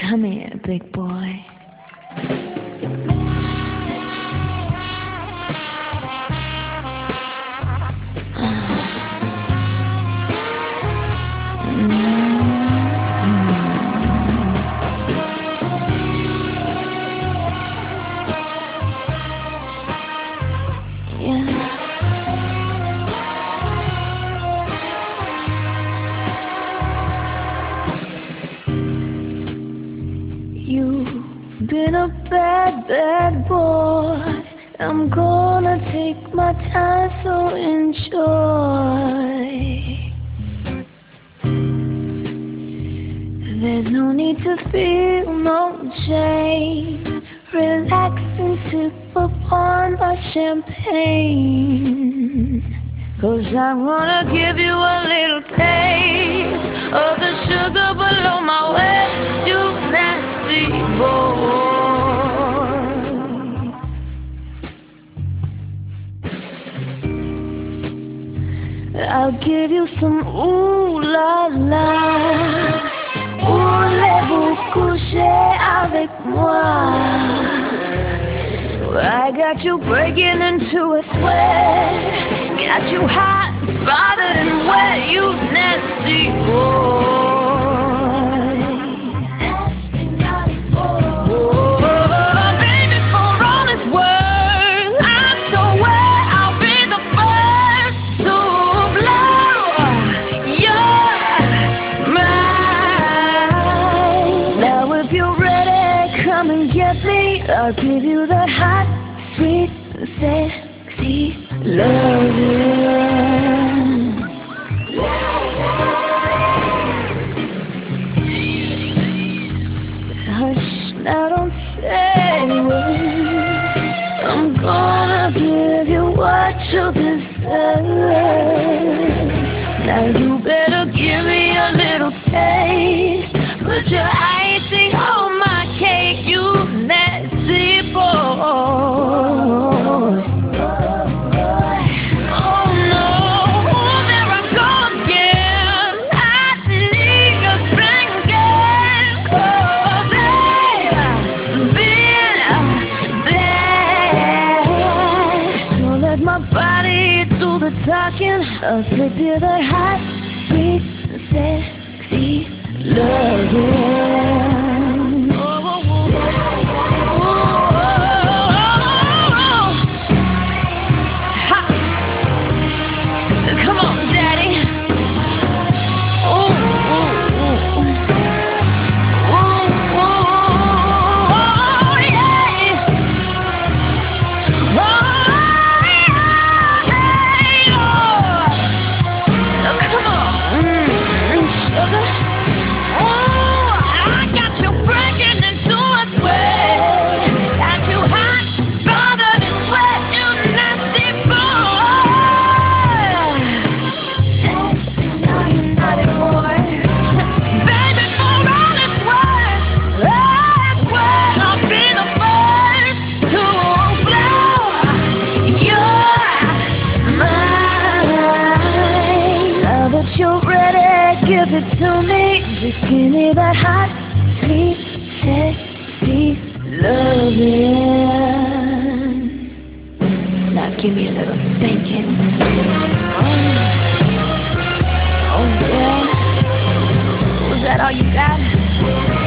Come here, big boy. You've been a bad, bad boy. I'm gonna take my time, so enjoy. There's no need to feel no shame. Relax and sip upon my champagne. 'Cause I'm gonna give you a little taste of the sugar below my waist, you nasty boy. I'll give you some ooh la la. Voulez-vous coucher avec moi? I got you breaking into a sweat. Got you hot, bothered and wet, you nasty boy. Nasty, naughty boy. Oh, baby, for all it's worth, I'm so wet, I'll be the first to blow your mind. Now if you're ready, come and get me. I'll give you that hot, sweet, sexy loving. Hush, now don't say a word. I'm gonna give you what you deserve. Now you better give me a little taste. Put your icing on my cake, you nasty boy. I'll slip you that hot, sweet, sexy loving. Oh, oh, oh, oh, oh, oh. Ha. Come on, daddy. Oh, oh, oh. Oh, oh, oh, yeah. Oh. Give it to me, just give me that hot, sweet, sexy loving. Now give me a little spanking. Oh yeah. Was that all you got?